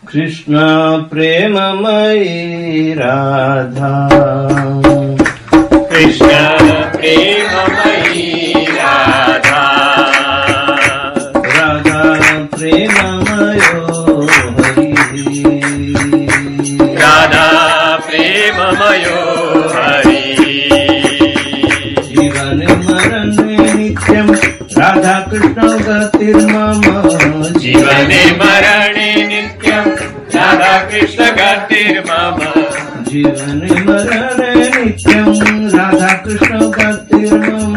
कृष्ण प्रेममयी राधा, कृष्ण प्रेममयी राधा, राधा प्रेममयो हरि, राधा प्रेममयो हरि, जीवन मरण नित्यं राधा कृष्ण गतिर्मम, जीवने मरणे नित्यं राधा कृष्ण गतिर्मम, जीवने मरणे नित्यं राधा कृष्ण गतिर्मम,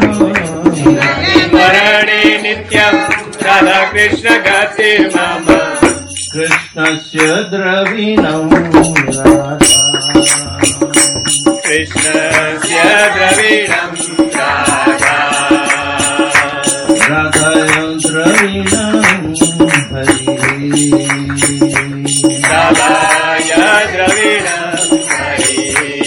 मरणे नित्यं राधा कृष्ण गतिर्मम, कृष्णस्य द्रविणं राधा, कृष्णस्य द्रविणं राधा, राधायां द्रविणं हरि, राधाय द्रविणं हरि,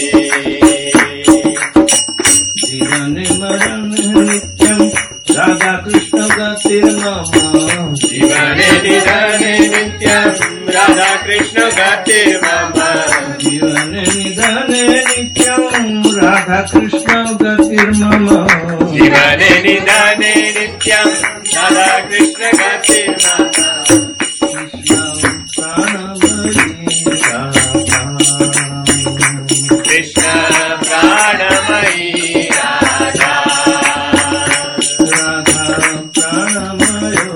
जीवने मरण नित्यं राधा कृष्ण गतिर्मम, जीवने निधने नित्यं राधा कृष्ण गतिर्मम, जीवने निधने नित्यं राधा कृष्ण गतिर्मम, जीवने निधने नित्यं राधा कृष्ण गतिर्मम, कृष्ण प्राणमयी राधा, कृष्ण प्राणमयी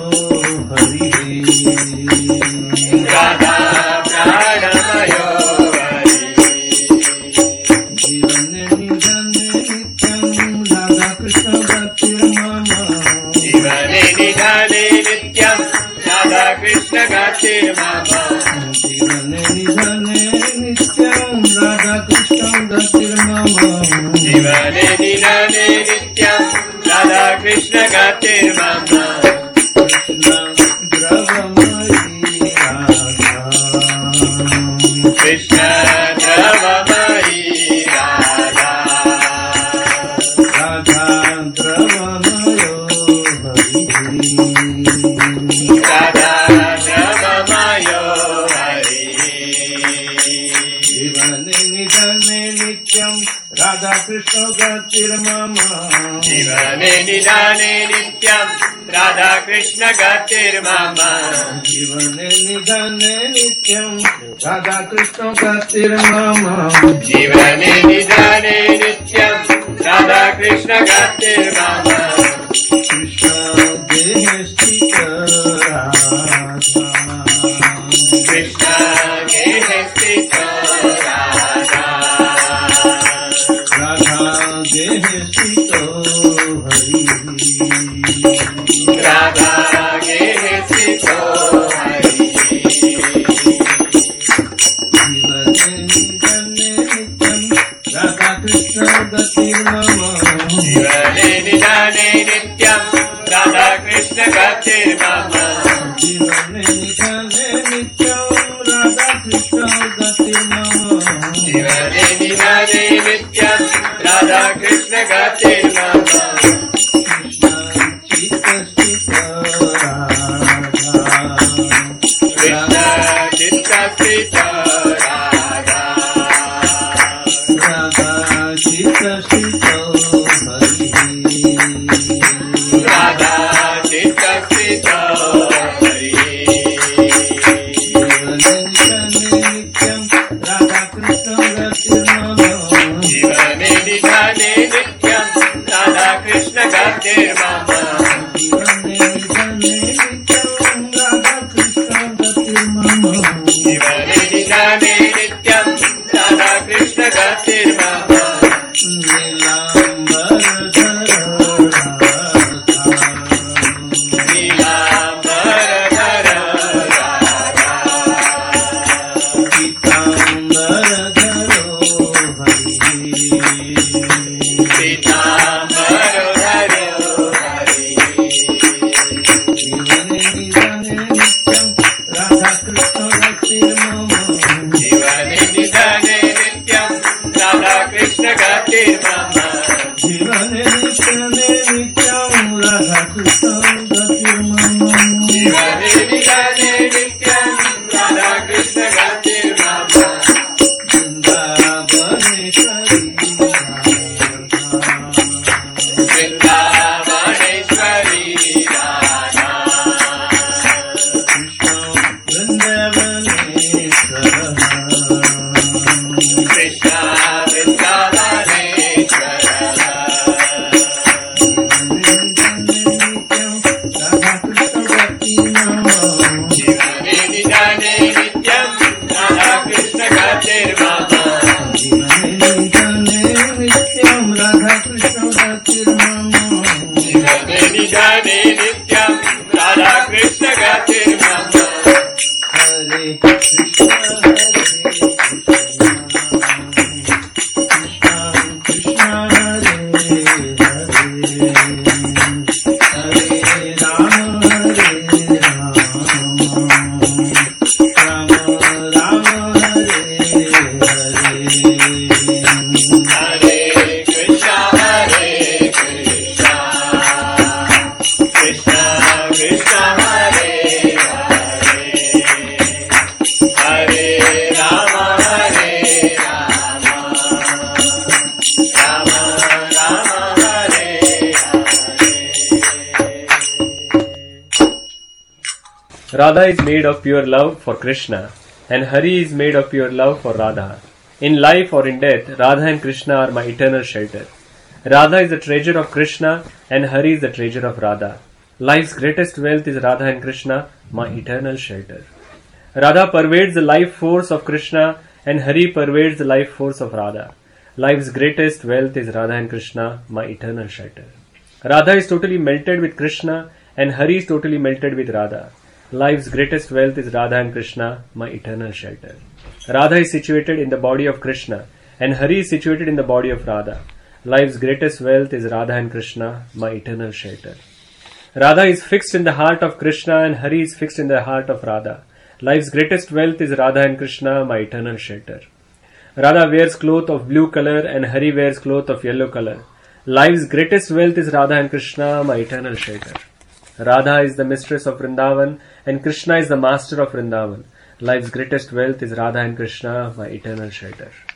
राधा, राधा प्राणमयो हरि, राधा प्राणमयो हरि, जीवने निधने नित्यं राधा कृष्ण गतिर्मम, जीवने निधने नित्यं राधा कृष्ण गतिर्मम, कृष्ण द्रवमयी राधा, कृष्ण द्रवमयी राधा, राधा द्रवमयो हरि, जीवने निधने नित्यं राधा कृष्ण गतिर्मम, जीवने निधने नित्यं राधा कृष्ण गतिर्मम, जीवने निधने नित्यं राधा कृष्ण गतिर्मम, जीवने निधने नित्यं राधा कृष्ण गतिर्मम, कृष्ण देह स्थित राधा, कृष्ण गेह स्थित राधा, राधा देह स्थित हरि, राधा गेह स्थित हरि, जीवने निधने नित्यं राधा कृष्ण गतिर्मम, जीवने निधने नित्यं राधा कृष्ण गतिर्मम, जीवने निधने नित्यं राधा कृष्ण गतिर्मम, जीवने निधने नित्यं राधा कृष्ण गतिर्मम, कृष्ण चित्त स्थित राधा, कृष्ण चित्त स्थित राधा चित्त स्थित हरि, राधा चित्त स्थित हरि, जीवने निधने नित्यं राधा कृष्ण गतिर्मम, जीवने निधने नित्यं राधा कृष्ण गतिर्मम, जीवने निधने नित्यं राधा कृष्ण गतिर्मम, नीलाम्बरधर राधा, नीलाम्बरधर राधा, पीताम्बरधरो हरि, पीताम्बरधरो हरि, जीवने निधने नित्यं Radha Krishna Radha is made of pure love for Krishna, and Hari is made of pure love for Radha. In life or in death, Radha and Krishna are my eternal shelter. Radha is the treasure of Krishna, and Hari is the treasure of Radha. Life's greatest wealth is Radha and Krishna, my eternal shelter. Radha pervades the life force of Krishna, and Hari pervades the life force of Radha. Life's greatest wealth is Radha and Krishna, my eternal shelter. Radha is totally melted with Krishna, and Hari is totally melted with Radha. Life's greatest wealth is Radha and Krishna, my eternal shelter. Radha is situated in the body of Krishna, and Hari is situated in the body of Radha. Life's greatest wealth is Radha and Krishna, my eternal shelter. Radha is fixed in the heart of Krishna, and Hari is fixed in the heart of Radha. Life's greatest wealth is Radha and Krishna, my eternal shelter. Radha wears cloth of blue color, and Hari wears cloth of yellow color. Life's greatest wealth is Radha and Krishna, my eternal shelter. Radha is the mistress of Vrindavan, and Krishna is the master of Vrindavan. Life's greatest wealth is Radha and Krishna, my eternal shelter.